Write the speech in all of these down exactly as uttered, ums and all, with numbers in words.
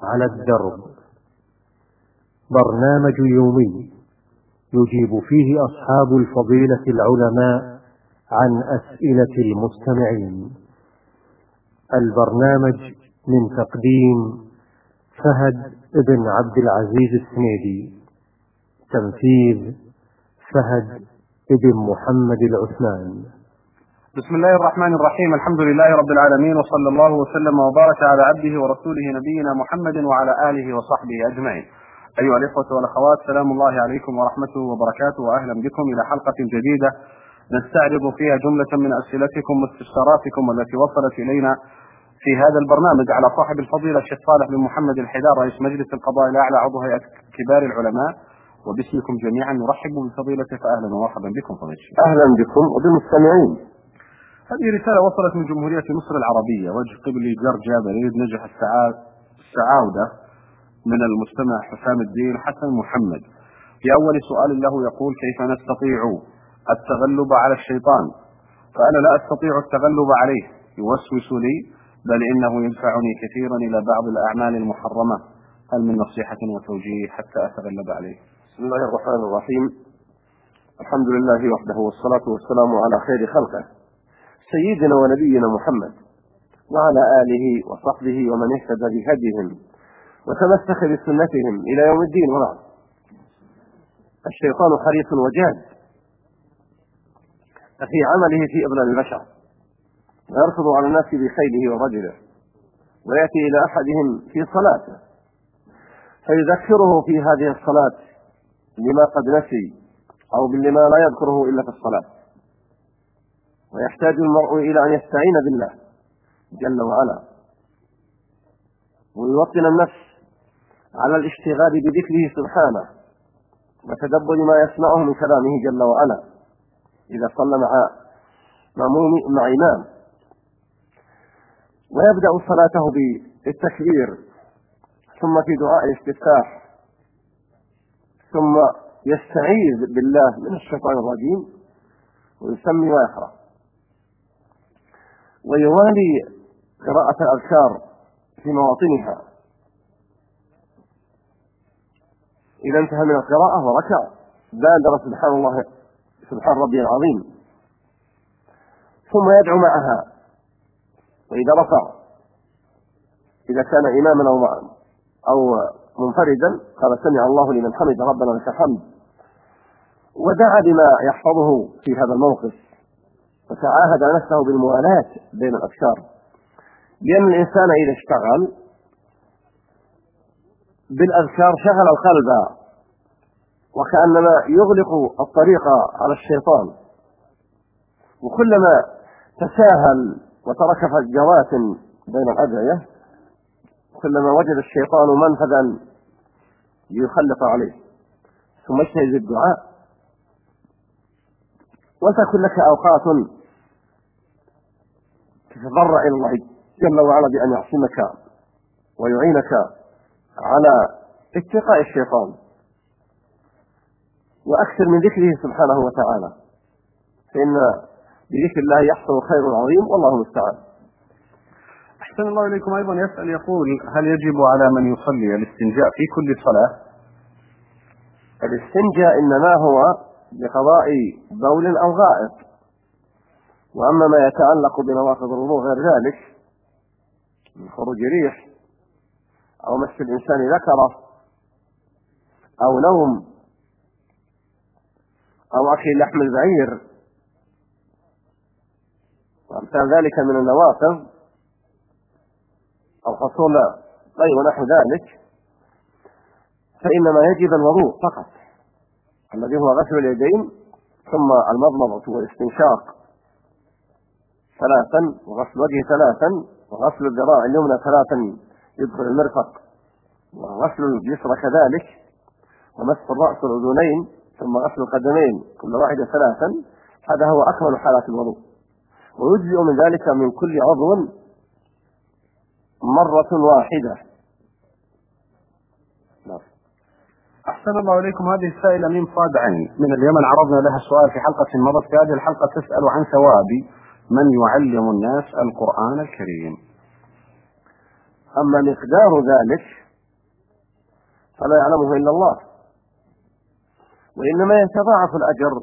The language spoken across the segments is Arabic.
على الدرب، برنامج يومي يجيب فيه أصحاب الفضيلة العلماء عن أسئلة المستمعين. البرنامج من تقديم فهد بن عبد العزيز السنيدي، تنفيذ فهد بن محمد العثمان. بسم الله الرحمن الرحيم. الحمد لله رب العالمين، وصلى الله وسلم وبارك على عبده ورسوله نبينا محمد وعلى آله وصحبه أجمعين. أيها الإخوة والأخوات، سلام الله عليكم ورحمته وبركاته، وأهلا بكم إلى حلقة جديدة نستعرض فيها جملة من أسئلتكم واستفساراتكم التي وصلت إلينا في هذا البرنامج على صاحب الفضيلة الشيخ صالح بن محمد الحدار، رئيس مجلس القضاء الأعلى، عضو هيئة كبار العلماء. وباسمكم جميعا نرحب بفضيلته، فأهلا ومرحبا بكم فضيلة الشيخ. أهلا بكم وبالمستمعين. هذه رسالة وصلت من جمهورية مصر العربية، وجه قبلي جرجا بريد نجح السعاودة، من المستمع حسام الدين حسن محمد. في أول سؤال له يقول: كيف نستطيع التغلب على الشيطان؟ فأنا لا أستطيع التغلب عليه، يوسوس لي، بل إنه يدفعني كثيرا إلى بعض الأعمال المحرمة. هل من نصيحة وتوجيه حتى أتغلب عليه؟ بسم الله الرحمن الرحيم. الحمد لله وحده، والصلاة والسلام على خير خلقه سيدنا ونبينا محمد وعلى آله وصحبه ومن اهتدى بهديهم وتمسك بسنتهم إلى يوم الدين. وبعد، الشيطان حريص وجاد في عمله في إضلال البشر، ويركض على الناس بخيله ورجله، ويأتي إلى أحدهم في صلاته فيذكره في هذه الصلاة لما قد نسي أو بما لا يذكره إلا في الصلاة، ويحتاج المرء إلى أن يستعين بالله جل وعلا، ويوطن النفس على الاشتغال بذكره سبحانه وتدبر ما يسمعه من كلامه جل وعلا إذا صلى مع مأموم مع إمام، ويبدأ صلاته بالتكبير، ثم في دعاء الاستفتاح، ثم يستعيذ بالله من الشيطان الرجيم ويسمي ويقرأ، ويوالي قراءة الأذكار في مواطنها. إذا انتهى من القراءة وركع بادر سبحان الله سبحان ربي العظيم، ثم يدعو معها. وإذا رفع، إذا كان إماما أو أو منفردا، قال: سمع الله لمن حمد ربنا لك الحمد، ودعا بما يحفظه في هذا الموقف، وتعاهد نفسه بالموالاة بين الأذكار، لأن الإنسان إذا اشتغل بالأذكار شغل القلب، وكأنما يغلق الطريق على الشيطان، وكلما تساهل وترك فجوات بين الأدعية كلما وجد الشيطان منفذا ليخلق عليه. ثم اجتهد الدعاء، وتكن لك أوقات تتضرع إلى الله جل وعلا بأن يعصمك ويعينك على اتقاء الشيطان، وأكثر من ذكره سبحانه وتعالى، فإن بذكر الله يحصل خير عظيم، والله المستعان. أحسن الله إليكم. أيضا يسأل يقول: هل يجب على من يصلي الاستنجاء في كل صلاة؟ الاستنجاء إنما هو بقضاء بول أو غائط، وأما ما يتعلق بنواقض الوضوء غير ذلك من خروج ريح أو مس الإنسان ذكره أو نوم أو أكل لحم البعير وأمثال ذلك من النواقض، أو حصول طيب ونحو ذلك، فإنما يجب الوضوء فقط، الذي هو غسل اليدين ثم المضمضة والاستنشاق ثلاثا، وغسل الوجه ثلاثا، وغسل الذراع اليمنى ثلاثا يدخل المرفق، وغسل اليسرى كذلك، ومسح الرأس والأذنين، ثم غسل القدمين كل واحدة ثلاثا. هذا هو أكمل حالات الوضوء، ويجزئ من ذلك من كل عضو مرة واحدة. أحسن الله إليكم. هذه السائلة من صاد عين من اليمن، عرضنا لها السؤال في حلقة مضت. في هذه الحلقة تسأل عن ثواب من يعلم الناس القرآن الكريم. أما مقدار ذلك فلا يعلمه إلا الله، وإنما يتضاعف الأجر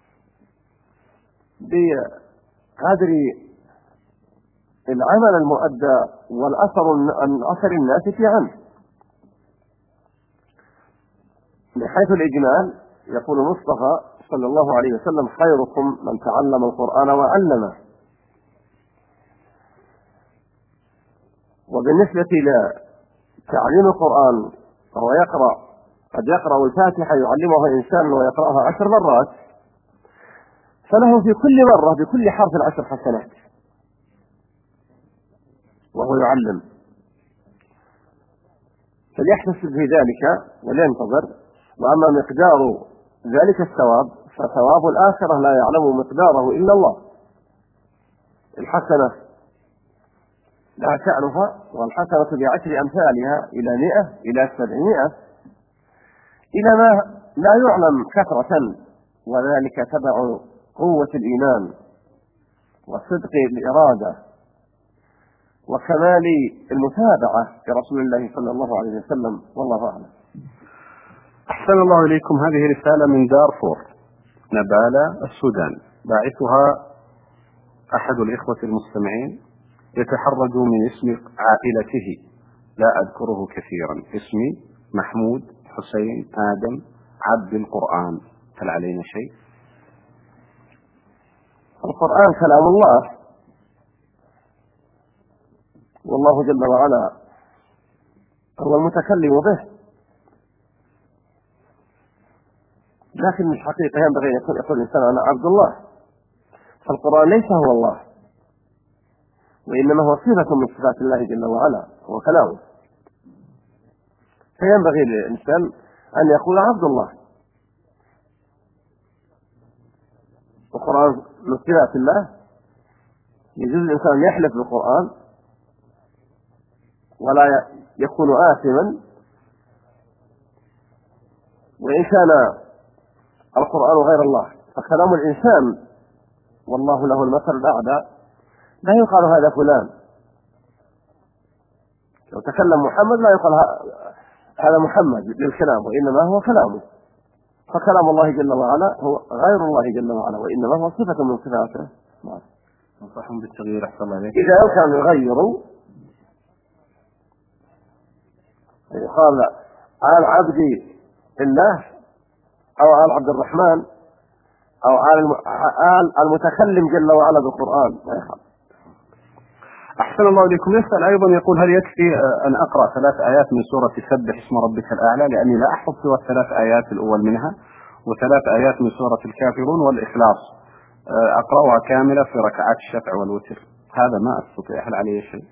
بقدر العمل المؤدى والأثر أثر الناس في عنه. بحيث الإجمال يقول المصطفى صلى الله عليه وسلم: خيركم من تعلم القرآن وعلمه. وبالنسبة لتعليم القرآن فهو يقرأ قد يقرأ الفاتحة يعلمها إنسان ويقرأها عشر مرات، فله في كل مرة بكل حرف عشر حسنات وهو يعلم، فليحتسب في ذلك ولينتظر. وأما مقدار ذلك الثواب فثواب الآخرة لا يعلم مقداره إلا الله. الحسنة لا شأنها، والحسنة بعشر أمثالها إلى مئة إلى سبعمائة إلى ما لا يعلم كثرة، وذلك تبع قوة الإيمان وصدق الإرادة وكمال المتابعة لرسول الله صلى الله عليه وسلم، والله أعلم. أحسن الله إليكم. هذه رسالة من دارفور نبالة السودان، باعثها أحد الإخوة المستمعين يتحرج من اسم عائلته، لا أذكره كثيرا، اسمي محمود حسين آدم عبد القرآن، هل علينا شيء؟ القرآن كلام الله، والله جل وعلا هو المتكلم به، لكن في الحقيقة ينبغي أن يكون يقول الإنسان أنا عبد الله، فالقرآن ليس هو الله، وإنما هو صفة من صفات الله جل وعلا، هو كلامه، فينبغي للإنسان أن يقول عبد الله. القرآن من صفات الله، يجوز الإنسان أن يحلف بالقرآن ولا يكون آثما، وإن كان القرآن غير الله فكلام الإنسان والله له المثل الأعلى لا يقال هذا فلان. لو تكلم محمد لا يقال هذا محمد بالكلام، وإنما هو كلامه، فكلام الله جل وعلا هو غير الله جل وعلا، وإنما هو صفة من صفاته. ننصحهم بالتغيير أحسن الله عليك. إذا كانوا يغيروا يقال آل عبد الله أو آل عبد الرحمن أو آل المتكلم جل وعلا بالقرآن ما يخاف. أحسن الله إليكم. يسأل أيضا يقول: هل يكفي أن أقرأ ثلاث آيات من سورة سبح اسم ربك الأعلى، لأني لا أحفظ سوى الثلاث آيات الأول منها، وثلاث آيات من سورة الكافرون والإخلاص أقرأها كاملة في ركعات الشفع والوتر، هذا ما أستطيع، هل علي شيء؟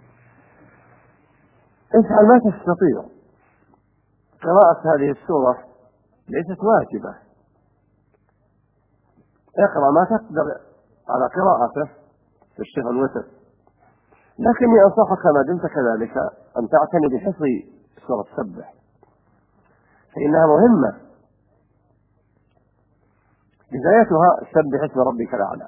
افعل ما تستطيع. قراءة هذه السورة ليست واجبة، اقرأ ما تقدر على قراءته في الشفع والوتر، لكني أنصحك ما دمت كذلك أن تعتني بحفظ سورة سبح، فإنها مهمة، بدايتها سبح اسم ربك الأعلى،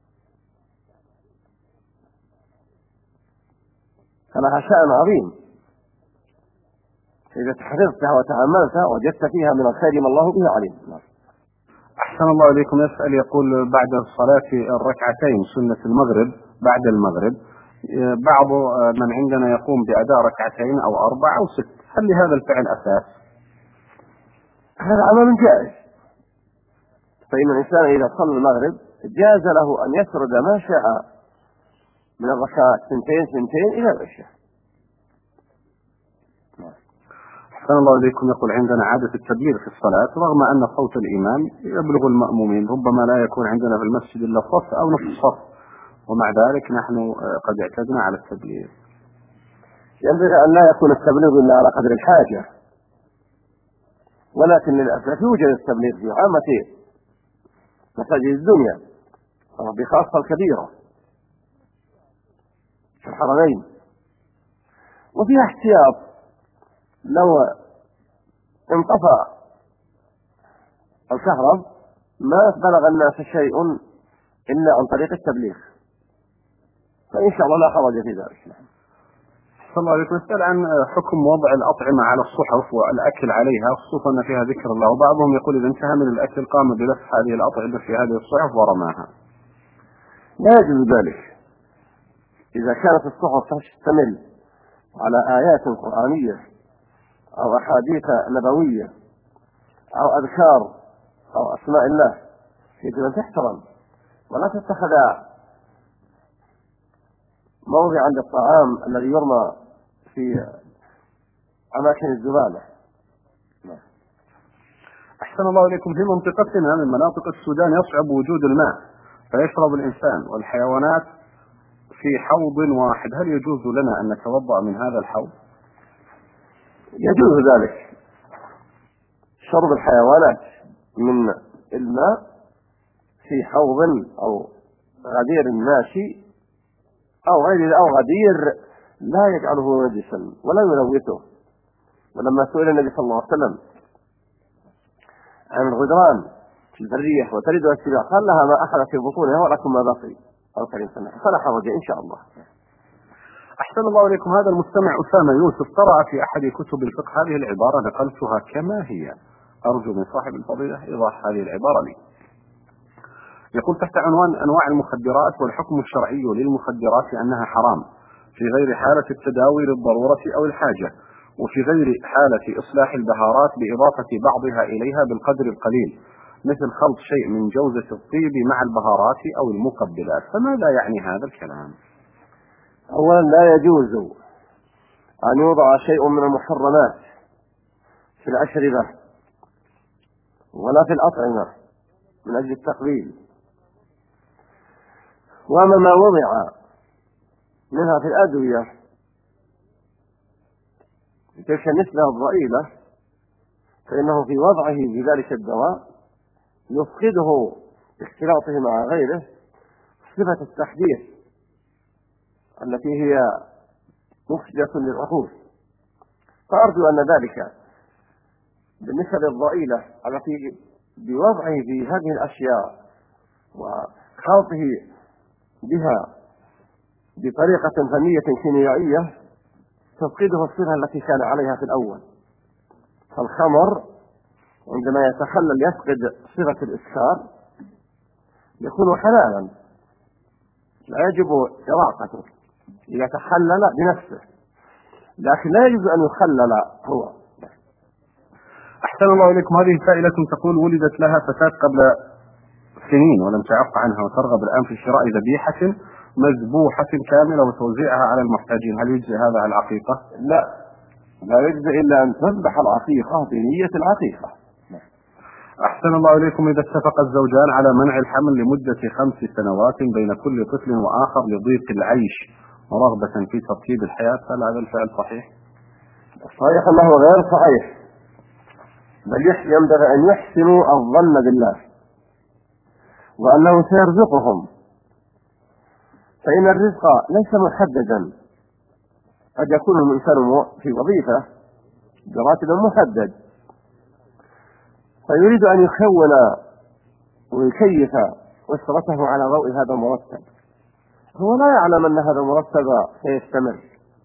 فلها شأن عظيم، إذا حفظتها وتأملتها وجدت فيها من الخير ما الله به عليم. أحسن الله إليكم. يسأل يقول: بعد الصلاة الركعتين سنة المغرب بعد المغرب، بعض من عندنا يقوم بأداء ركعتين أو أربع أو ست، هل لهذا الفعل أساس؟ هذا عمل جائز، فإن الإنسان إذا صلى المغرب جاز له أن يسرد ما شاء من الركعات سنتين سنتين إلى العشاء. أحسن الله إليكم. يقول: عندنا عادة التبليغ في الصلاة رغم أن صوت الإمام يبلغ المأمومين، ربما لا يكون عندنا في المسجد إلا صف أو نصف صف، ومع ذلك نحن قد اعتدنا على التبليغ. ينبغي أن لا يكون التبليغ إلا على قدر الحاجة، ولكن للأسف يوجد التبليغ في عامة مساجد الدنيا بخاصة الكبيرة في الحرمين، وفيها احتياط، لو انطفى الكهرب ما بلغ الناس شيء إلا عن طريق التبليغ، فإن شاء الله لا حرج في ذلك. أحسن الله عليكم. يسأل عن حكم وضع الأطعمة على الصحف والأكل عليها، خصوصا أن فيها ذكر الله، وبعضهم يقول إذا انتهى من الأكل قام بلف هذه الأطعمة في هذه الصحف ورماها. لا يجوز ذلك. إذا كانت الصحف تشتمل على آيات قرآنية أو أحاديث نبوية أو أذكار أو أسماء الله يجب أن تحترم، ولا تتخذ موضعا للطعام الذي يرمى في أماكن الزبالة. أحسن الله إليكم. في منطقتنا من مناطق السودان يصعب وجود الماء فيشرب الإنسان والحيوانات في حوض واحد، هل يجوز لنا أن نتوضأ من هذا الحوض؟ يجوز ذلك، شرب الحيوانات من الماء في حوض أو غدير ماشي أو غير أو غدير لا يجعله نجسا ولا يلوثه. ولما سئل النبي صلى الله عليه وسلم عن الغدران في البرية وترد السباع قال لها ما أخذ في بطونها ولكم ما بقي أو كريم سنة فلا حرج إن شاء الله. أحسن الله إليكم. هذا المستمع أسامة يوسف قرأ في أحد كتب الفقه هذه العبارة، نقلتها كما هي، أرجو من صاحب الفضيلة إيضاح هذه العبارة لي. يقول تحت عنوان أنواع المخدرات والحكم الشرعي للمخدرات أنها حرام في غير حالة التداوي للضرورة أو الحاجة، وفي غير حالة إصلاح البهارات بإضافة بعضها إليها بالقدر القليل، مثل خلط شيء من جوزة الطيب مع البهارات أو المقبلات. فماذا يعني هذا الكلام؟ أولا لا يجوز أن يوضع شيء من المحرمات في الأشربة ولا في الأطعمة من أجل التقليل، وأما ما وضع منها في الأدوية تلك النسبة الضئيلة فإنه في وضعه في ذلك الدواء يفقده اختلاطه مع غيره صفة التحديث التي هي مفسدة للعقول. فأرجو أن ذلك بالنسبة الضئيلة التي بوضعه في هذه الأشياء وخلطه بها بطريقة فنية كيميائية تفقده الصفة التي كان عليها في الأول. فالخمر عندما يتخلل يفقد صفة الإسكار يكون حلالا لا يجب إراقته إذا تحلل بنفسه، لكن لا يجوز أن يخلل هو. أحسن الله إليكم. هذه سائلة تقول ولدت لها فتاة قبل سنين ولم تعف عنها وترغب الآن في شراء ذبيحة مذبوحة كاملة وتوزيعها على المحتاجين، هل يجزي هذا على العقيقة؟ لا، لا يجزي إلا أن تذبح العقيقة بنية العقيقة. أحسن الله إليكم. إذا اتفق الزوجان على منع الحمل لمدة خمس سنوات بين كل طفل وآخر لضيق العيش ورغبة في ترتيب الحياة، هل هذا الفعل صحيح؟ صحيح أنه غير صحيح، بل ينبغي أن يحسنوا الظن بالله وأنه سيرزقهم، فإن الرزق ليس محددا، قد يكون الإنسان في وظيفة براتب محدد فيريد أن يكون ويكيف أسرته على ضوء هذا المرتب، هو لا يعلم أن هذا المرتب سيستمر،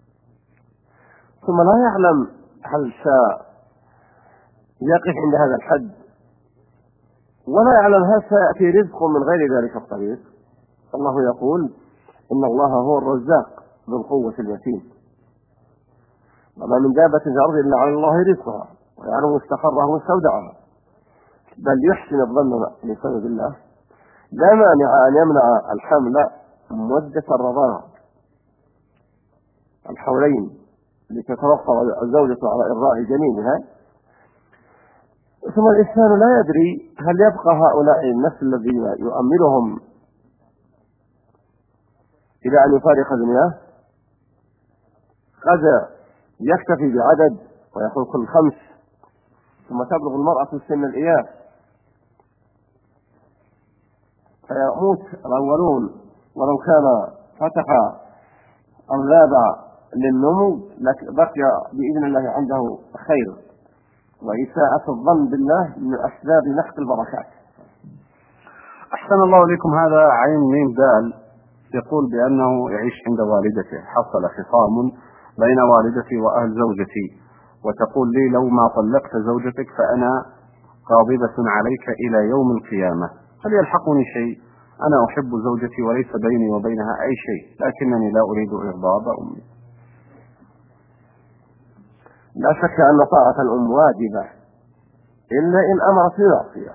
ثم لا يعلم هل سيقف عند هذا الحد، ولا يعلم هل سيأتي رزق من غير ذلك الطريق. الله يقول إن الله هو الرزاق ذو القوة المتين، وما من دابة في الأرض إلا على الله رزقها ويعلم مستقرها ومستودعها، بل يحسن الظن بسبب الله. لا مانع أن يمنع الحمل مدة الرضاعة الحولين لتتوفر الزوجة على إرضاع جنينها، ثم الإنسان لا يدري هل يبقى هؤلاء النسل الذين يؤملهم إلى أن يفارق دنياه، قد يكتفي بعدد ويكون كل خمس ثم تبلغ المرأة سن الإياس فيموت الأولون ولو كان فتح الباب للنمو لكن بقي بإذن الله عنده خير، وإساءة الظن بالله من أسباب نحت البركات. أحسن الله إليكم. هذا عين ميم دال يقول بأنه يعيش عند والدته، حصل خصام بين والدتي وأهل زوجتي، وتقول لي لو ما طلقت زوجتك فأنا غاضبة عليك إلى يوم القيامة، هل يلحقني شيء؟ أنا أحب زوجتي وليس بيني وبينها أي شيء، لكنني لا أريد إغضاب أمي. لا شك أن طاعة الأم واجبة إلا إن أمرت بمعصية.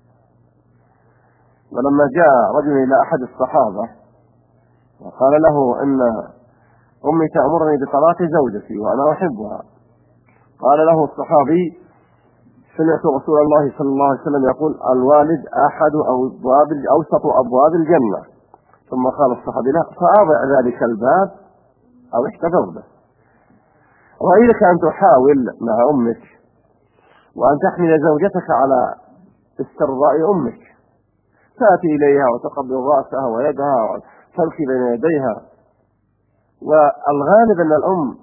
ولما جاء رجل إلى أحد الصحابة وقال له إن أمي تأمرني بطلاق زوجتي وأنا أحبها، قال له الصحابي: سمعت رسول الله صلى الله عليه وسلم يقول: الوالد أحد أبواب أوسط أبواب الجنة. ثم قال الصحابي: لا، فأضع ذلك الباب أو احتفظ به. رأيك أن تحاول مع أمك وأن تحمل زوجتك على استرضاء أمك، تأتي إليها وتقبل رأسها ويدها وتلقي بين يديها، والغالب أن الأم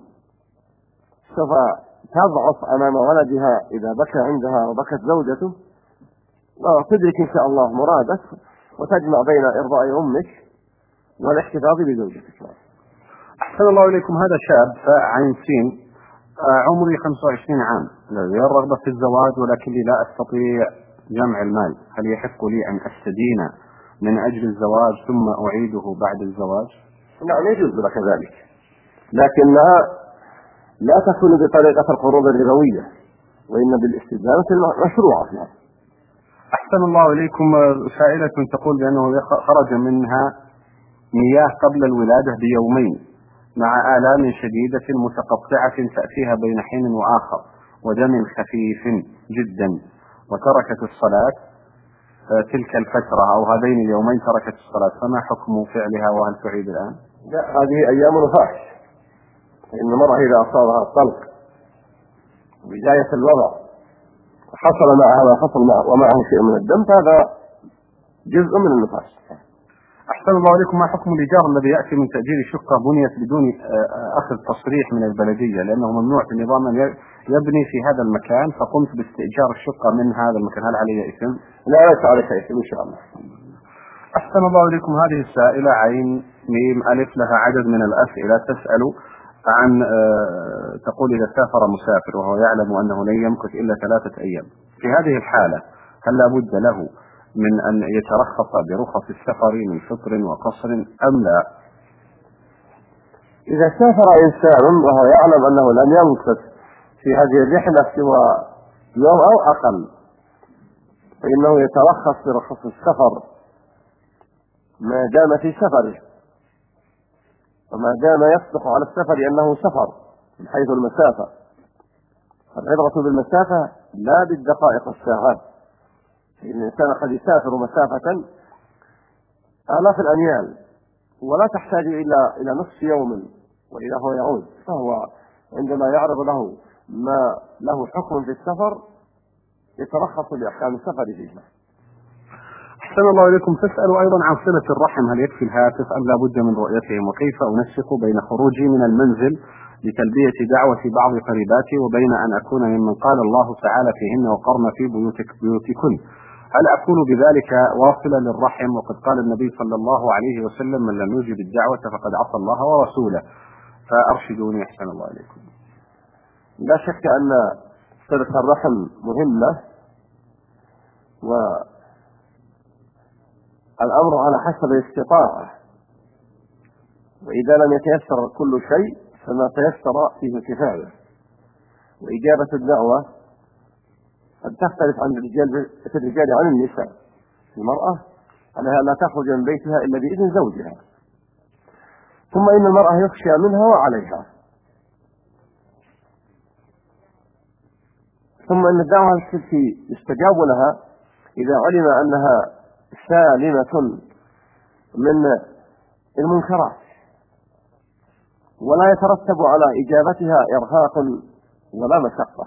سوف تضعف أمام ولدها إذا بكى عندها وبكت زوجته، وتدرك إن شاء الله مرادك وتجمع بين إرضاء أمك والاحتفاظ بزوجتك. أحسن الله إليكم. هذا شاب فاء عين سين، عمري خمسة وعشرين عام، لدي الرغبة في الزواج ولكني لا أستطيع جمع المال، هل يحق لي أن أستدين من أجل الزواج ثم أعيده بعد الزواج؟ نعم، يجوز لك ذلك، لكنها لا تكون بطريقة القروض الربوية، وإن بالاستدانة المشروعة. أحسن الله إليكم. سائلة تقول بأنه خرج منها مياه قبل الولادة بيومين مع آلام شديدة متقطعة تأتيها بين حين وآخر ودم خفيف جدا، وتركت الصلاة تلك الفترة أو هذين اليومين تركت الصلاة، فما حكم فعلها وهل تعيد الآن؟ لا، هذه أيام نفاش، فإن المرأة إذا أصابها الطلق بداية الوضع حصل معها ما حصل معه ومعه شيء من الدم فهذا جزء من النفاش. أحسن الله عليكم. ما حكم الإيجار الذي يأتي من تأجير شقة بنيت بدون أخذ تصريح من البلدية، لأنه ممنوع في النظام أن يبني في هذا المكان، فقمت باستئجار الشقة من هذا المكان، هل علي إثم؟ لا، ليس عليك إثم إن شاء الله. أحسن الله عليكم. هذه السائلة عين ميم ألف لها عدد من الأسئلة، تسأل عن تقول إذا سافر مسافر وهو يعلم أنه لن يمكث إلا ثلاثة أيام، في هذه الحالة هل لا بد له من أن يترخص برخص السفر من فطر وقصر أم لا؟ إذا سافر إنسان وهو يعلم أنه لن يمكث في هذه الرحلة سوى يوم أو أقل فإنه يترخص برخص السفر ما دام في سفره، وما دام يصدق على السفر أنه سفر من حيث المسافة. العبرة بالمسافة لا بالدقائق والساعات، الإنسان قد يسافر مسافة آلاف الأميال ولا تحتاج إلى إلى نصف يوم وإذا هو يعود، فهو عندما يعرض له ما له حكم في السفر يترخص بأحكام السفر فيه. أحسن الله إليكم. تسأل أيضا عن صلة الرحم، هل يكفي الهاتف أم لا بد من رؤيتهم، وكيف أنسق بين خروجي من المنزل لتلبية دعوة بعض قريباتي وبين أن أكون ممن قال الله تعالى فيهن وقرن في بيوتك بيوتكن، هل أكون بذلك واصلا للرحم؟ وقد قال النبي صلى الله عليه وسلم: من لم يجب الدعوة فقد عصى الله ورسوله، فأرشدوني أحسن الله عليكم. لا شك أن صلة الرحم مهمة، والأمر على حسب الاستطاعة، وإذا لم يتيسر كل شيء فما تيسر فيه كفاية. وإجابة الدعوة قد تختلف عن الرجال في الرجال عن النساء. المرأة عليها لا تخرج من بيتها إلا بإذن زوجها، ثم إن المرأة يخشى منها وعليها، ثم إن الدعوة التي يستجاب لها إذا علم أنها سالمة من المنكرات ولا يترتب على إجابتها إرهاق ولا مشقة.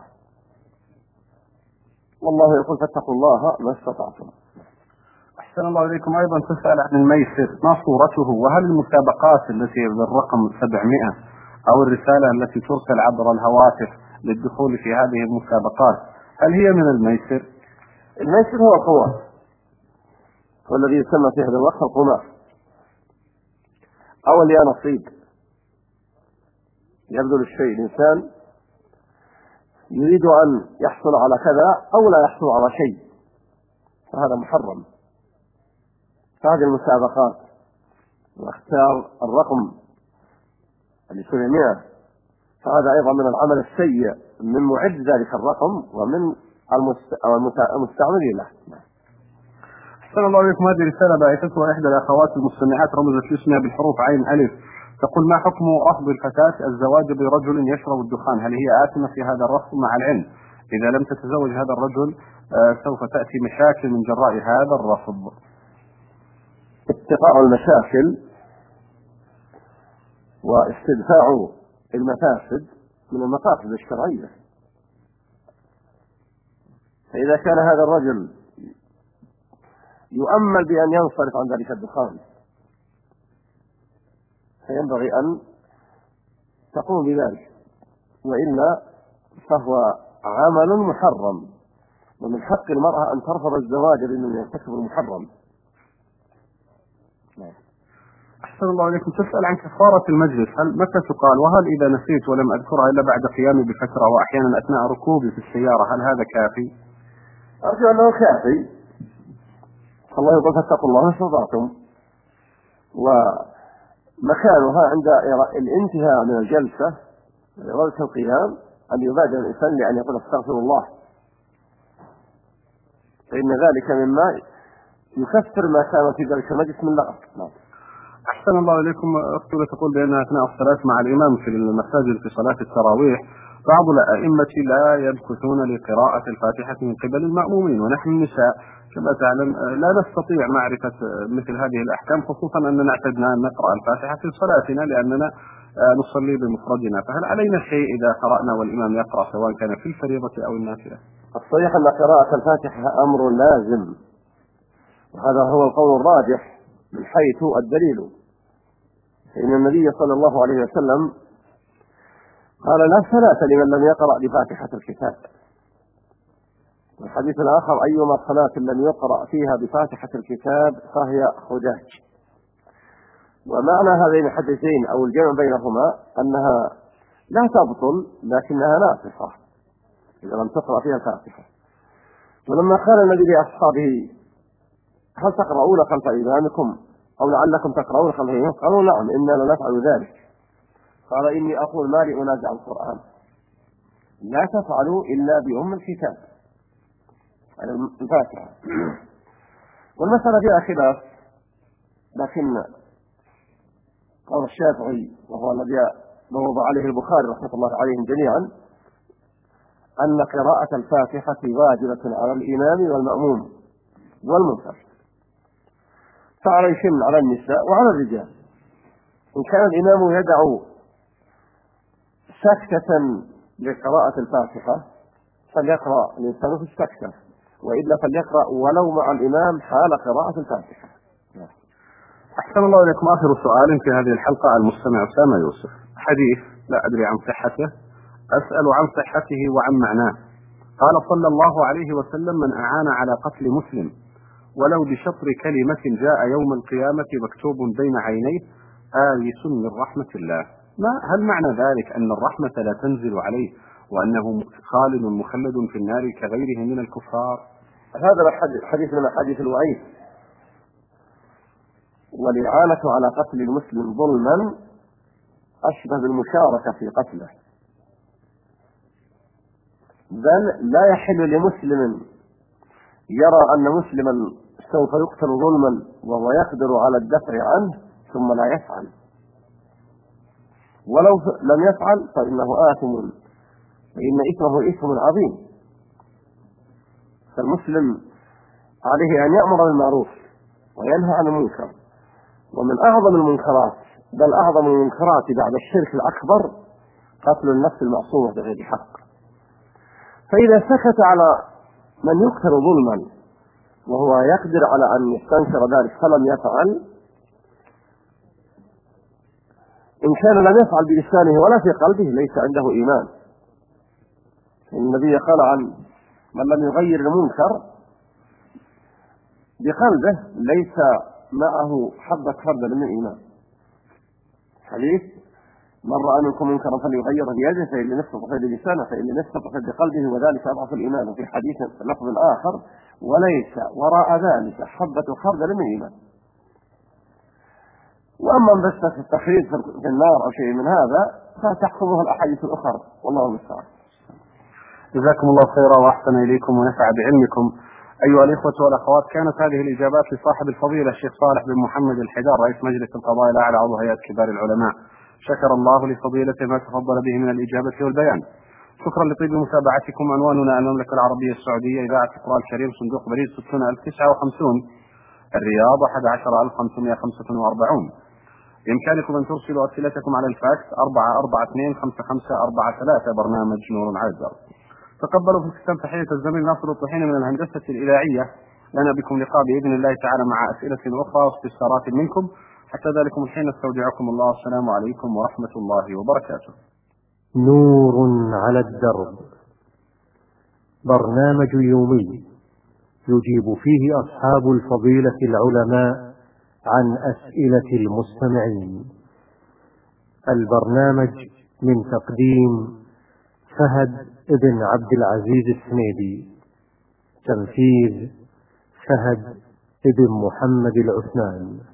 والله يقول: فاتقوا الله ما استطعتم. أحسن الله إليكم. أيضا تسأل عن الميسر، ما صورته، وهل المسابقات التي بالرقم سبعمائة أو الرسالة التي ترسل عبر الهواتف للدخول في هذه المسابقات هل هي من الميسر؟ الميسر هو القمار، والذي يسمى في هذا الوقت القمار أو اليانصيب، يبذل الشيء الإنسان يريد أن يحصل على كذا أو لا يحصل على شيء، فهذا محرم. هذه المسابقات واختيار الرقم اللي سبعمائة فهذا أيضا من العمل السيء من معد ذلك الرقم ومن المستعمل له. أحسن الله إليكم. هذه رسالة باعثتها إحدى الأخوات المستمعات رمزت اسمها بالحروف عين ألف، تقول: ما حكم رفض الفتاة الزواج برجل يشرب الدخان؟ هل هي آثمة في هذا الرفض؟ مع العلم إذا لم تتزوج هذا الرجل سوف تأتي مشاكل من جراء هذا الرفض. اتقاء المشاكل واستدفاع المفاسد من المقاصد الشرعية. فإذا كان هذا الرجل يؤمل بأن ينصرف عن ذلك الدخان فينبغي أن تقوم بذلك، وإلا فهو عمل محرم، ومن حق المرأة أن ترفض الزواج لأنه يرتكب المحرم. أحسن الله عليكم. تسأل عن كفارة المجلس، هل متى تقال؟ وهل إذا نسيت ولم أذكرها إلا بعد قيامي بفترة وأحيانا أثناء ركوبي في السيارة هل هذا كافي؟ أرجو أنه كافي. الله يقول: فاتقوا الله ما استطعتم. ومكانها عند الانتهاء من الجلسة إرادة القيام أن يبادر الإنسان لأن يقول: استغفر الله، فإن ذلك مما يكفر ما كان في ذلك المجلس من لغط. أحسن الله إليكم. أختي تقول بأنها أثناء الصلاة مع الإمام في المساجد في صلاة التراويح بعض الأئمة لا يمكثون لقراءة الفاتحة من قبل المأمومين، ونحن النساء كما تعلم لا نستطيع معرفة مثل هذه الأحكام، خصوصا أننا اعتدنا أن نقرأ الفاتحة في صلاتنا لأننا نصلي بمفردنا، فهل علينا شيء إذا قرأنا والإمام يقرأ سواء كان في الفريضة أو النافلة؟ الصحيح أن قراءة الفاتحة أمر لازم، وهذا هو القول الراجح من حيث الدليل، فإن النبي صلى الله عليه وسلم قال: لا صلاة لمن لم يقرأ بفاتحة الكتاب. والحديث الآخر: أيما صلاة لم يقرأ فيها بفاتحة الكتاب فهي خداج. ومعنى هذين الحديثين أو الجمع بينهما أنها لا تبطل لكنها ناقصة إذا لم تقرأ فيها الفاتحة. ولما قال النبي لأصحابه: هل تقرؤون خلف إمامكم أو لعلكم تقرؤون خلف إمامكم؟ قالوا: نعم إنا لنفعل ذلك. قال: إني أقول ما لي أنازع القرآن، لا تفعلوا إلا بأم الكتاب الفاتحة. والمسألة فيها خلاف، لكن قال الشافعي وهو الذي نوض عليه البخاري رحمة الله عليهم جميعا أن قراءة الفاتحة واجبة على الإمام والمأموم والمنفرد، فعليهم على النساء وعلى الرجال. إن كان الإمام يدعو سكتة لقراءة الفاتحة فليقرأ الإنسان في السكتة، وإلا فليقرأ ولو مع الإمام حال قراءة الفاتحة. أحسن الله إليكم. آخر سؤال في هذه الحلقة المستمع أسامة يوسف، حديث لا أدري عن صحته، أسأل عن صحته وعن معناه. قال صلى الله عليه وسلم: من أعان على قتل مسلم ولو بشطر كلمة جاء يوم القيامة مكتوب بين عينيه آيس من رحمة الله. ما هل معنى ذلك أن الرحمة لا تنزل عليه وأنه خالد مخلد في النار كغيره من الكفار؟ هذا الحديث من حديث الوعيد، والإعانة على قتل المسلم ظلما أشبه بالمشاركة في قتله، بل لا يحل لمسلم يرى أن مسلما سوف يقتل ظلما وهو يقدر على الدفع عنه ثم لا يفعل، ولو لم يفعل فإنه آثم، فإن إثمه إثم عظيم. فالمسلم عليه أن يأمر بالمعروف وينهى عن المنكر، ومن أعظم المنكرات بل أعظم المنكرات بعد الشرك الأكبر قتل النفس المعصومة بغير حق. فإذا سكت على من يقتل ظلما وهو يقدر على أن يستنكر ذلك فلم يفعل، إن كان لم يفعل بلسانه ولا في قلبه ليس عنده إيمان. النبي قال عن من لم يغير المنكر بقلبه ليس معه حبة خردل من الإيمان. حديث من رأى منكم منكرا فليغيره بيده، فإن لم يستطع فبلسانه، فإن لم يستطع فبقلبه، وذلك أضعف الإيمان. وفي حديث لفظ آخر: وليس وراء ذلك حبة خردل من إيمان. وأما من بث في التخريج في النار أو شيء من هذا فتحكمه الأحاديث الأخرى، والله المستعان. جزاكم الله خيرا وأحسن إليكم ونفع بعلمكم. أيها الإخوة والأخوات، كانت هذه الإجابات لصاحب الفضيلة الشيخ صالح بن محمد الحدار، رئيس مجلس القضاء الأعلى عضو هيئة كبار العلماء. شكر الله لفضيلته ما تفضل به من الإجابة والبيان. شكرا لطيب متابعتكم. عنواننا المملكة العربية السعودية، إذاعة القرآن الكريم، صندوق بريد ستون ألف وتسعة وخمسين، الرياض أحد عشر ألف وخمسمائة وخمسة وأربعين. بإمكانكم أن ترسلوا أسئلتكم على الفاكس أربعة أربعة اثنين خمسة خمسة أربعة ثلاثة، برنامج نور عازر. تقبلوا في الختام تحية الزميل ناصر الطحيني من الهندسة الإذاعية. لنا بكم لقاء بإذن الله تعالى مع أسئلة أخرى واستفسارات منكم. حتى ذلكم الحين استودعكم الله، السلام عليكم ورحمة الله وبركاته. نور على الدرب، برنامج يومي يجيب فيه أصحاب الفضيلة العلماء عن أسئلة المستمعين. البرنامج من تقديم فهد بن عبد العزيز السنيدي، تنفيذ فهد بن محمد العثمان.